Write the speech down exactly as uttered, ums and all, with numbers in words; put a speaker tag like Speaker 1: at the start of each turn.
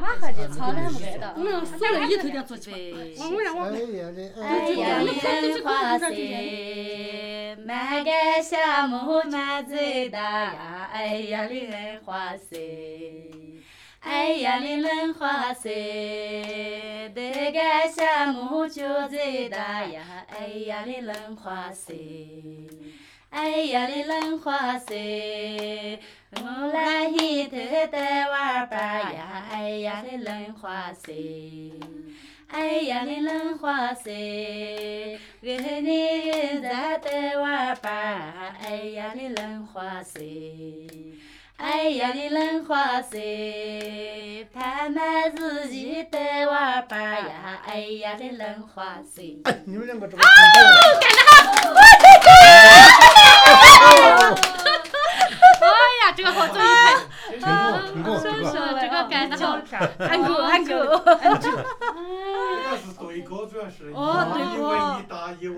Speaker 1: 嘛合计唱的还不知道。
Speaker 2: 嗯，三个一头点做起来。我们让我。
Speaker 1: 哎呀，莲花色，满街小木满嘴大呀，哎呀，莲花色。哎呀，莲花色，这个小木就最大呀，哎呀，莲花色。哎呀，莲花色，我来一头带玩伴呀，哎呀，莲花色。哎呀，莲花色，跟你在带玩伴，哎呀，莲花色。哎呀，莲花色，盼盼自己带玩伴呀，哎呀，莲花色。
Speaker 3: 哎，你们两个这个。
Speaker 2: 好，干得好！我这个。哎呀，这个好，终于
Speaker 3: 成功，成功，
Speaker 2: 是不是这个干得好？
Speaker 1: 安够，安够，
Speaker 2: 安够。
Speaker 4: 这个是对歌，主要是一问一答一问。